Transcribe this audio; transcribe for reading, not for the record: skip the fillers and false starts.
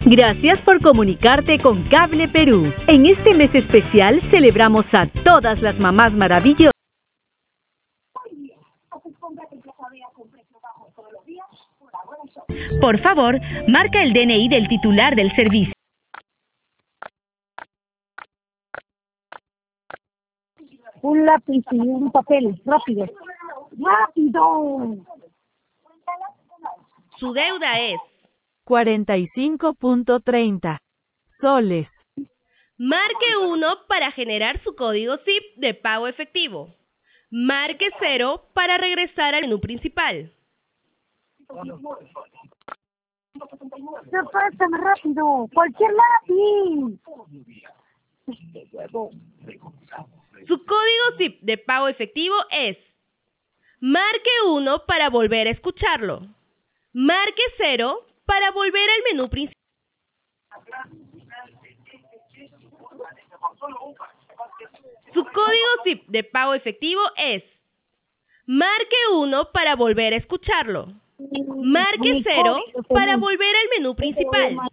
Gracias por comunicarte con Cable Perú. En este mes especial celebramos a todas las mamás maravillosas. Por favor, marca el DNI del titular del servicio. Un lápiz y un papel, rápido. ¡Rápido! Su deuda es 45.30 soles. marque 1 para generar su código SIP de pago efectivo. Marque 0 para regresar al menú principal. ¿Qué pasa, más rápido? ¡Cualquier lápiz! Su código SIP de pago efectivo es marque 1 para volver a escucharlo. Marque 0 para volver al menú principal. Su código SIP de pago efectivo es marque 1 para volver a escucharlo. Marque 0 para volver al menú principal.